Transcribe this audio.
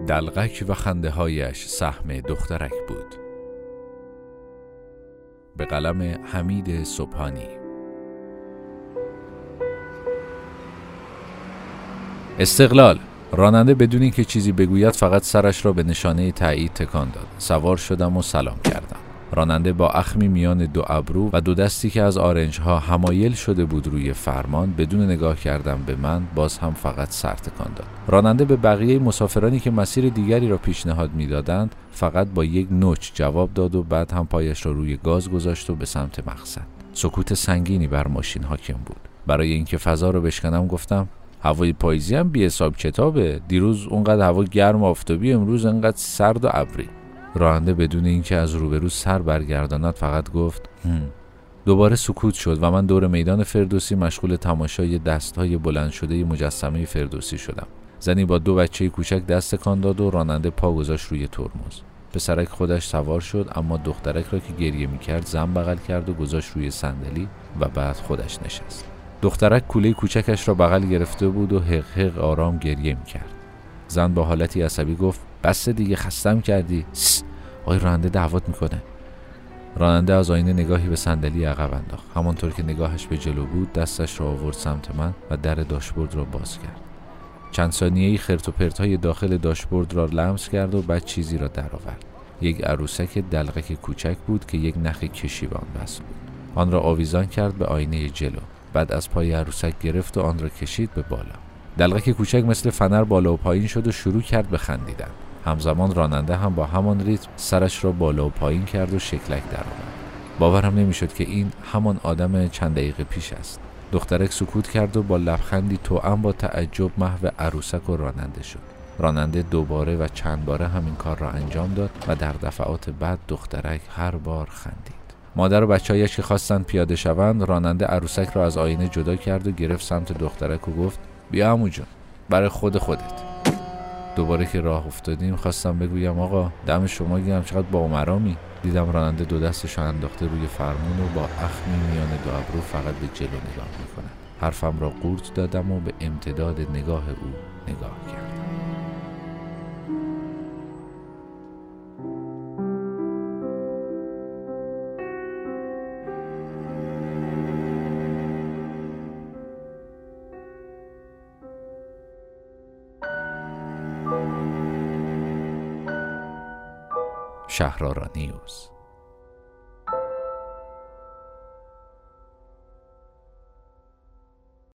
دلقک و خنده هایش سهم دخترک بود. به قلم حمید سبحانی. استقلال. راننده بدون اینکه چیزی بگوید فقط سرش را به نشانه تایید تکان داد. سوار شدم و سلام کردم. راننده با اخمی میان دو ابرو و دو دستی که از آرنج ها حمایل شده بود روی فرمان، بدون نگاه کردن به من باز هم فقط سر تکان داد. راننده به بقیه مسافرانی که مسیر دیگری را پیشنهاد میدادند فقط با یک نوچ جواب داد و بعد هم پایش را روی گاز گذاشت و به سمت مقصد. سکوت سنگینی بر ماشین حاکم بود. برای اینکه فضا رو بشکنم گفتم هوای پاییزی هم بی حساب کتابه. دیروز اونقدر هوا گرم و آفتابی، امروز انقدر سرد و ابری. راننده بدون اینکه از روبرو سر برگرداند فقط گفت دوباره سکوت شد و من دور میدان فردوسی مشغول تماشای دستهای بلند شده مجسمه فردوسی شدم. زنی با دو بچه کوچک دست تکان داد و راننده پا گذاشت روی ترمز. پسرک خودش سوار شد، اما دخترک را که گریه می‌کرد زن بغل کرد و گذاشت روی صندلی و بعد خودش نشست. دخترک کوله کوچکش را بغل گرفته بود و حق حق آرام گریه می‌کرد. زن با حالتی عصبی گفت بس دیگه، خستم کردی. آقای راننده دعوت میکنه. راننده از آینه نگاهی به صندلی عقب انداخت. همانطور که نگاهش به جلو بود دستش را آورد سمت من و در داشبورد را باز کرد. چند ثانیه‌ای خرت و پرت‌های داخل داشبورد را لمس کرد و بعد چیزی را درآورد. یک عروسک دلقک کوچک بود که یک نخ کشی به آن وصل بود. آن را آویزان کرد به آینه جلو. بعد از پای عروسک گرفت و آن را کشید به بالا. دلقک کوچک مثل فنر بالا و پایین شد و شروع کرد به خندیدن. همزمان راننده هم با همان ریتم سرش را بالا و پایین کرد و شکلک درآورد. باورم نمیشد که این همان آدم چند دقیقه پیش است. دخترک سکوت کرد و با لبخندی توأم با تعجب محو عروسک و راننده شد. راننده دوباره و چند باره همین کار را انجام داد و در دفعات بعد دخترک هر بار خندید. مادر و بچه‌هایش که خواستند پیاده شوند، راننده عروسک را از آینه جدا کرد و گرفت سمت دخترک و گفت بیا عمو جون، برای خودت. دوباره که راه افتادیم خواستم بگویم آقا دم شما گرم، چقدر با عمرامی. دیدم راننده دو دستش انداخته روی فرمون و با اخمی میان دو ابرو فقط به جلو نگاه میکنه. حرفم را قورت دادم و به امتداد نگاه او نگاه کردم. شهرآرا نیوز.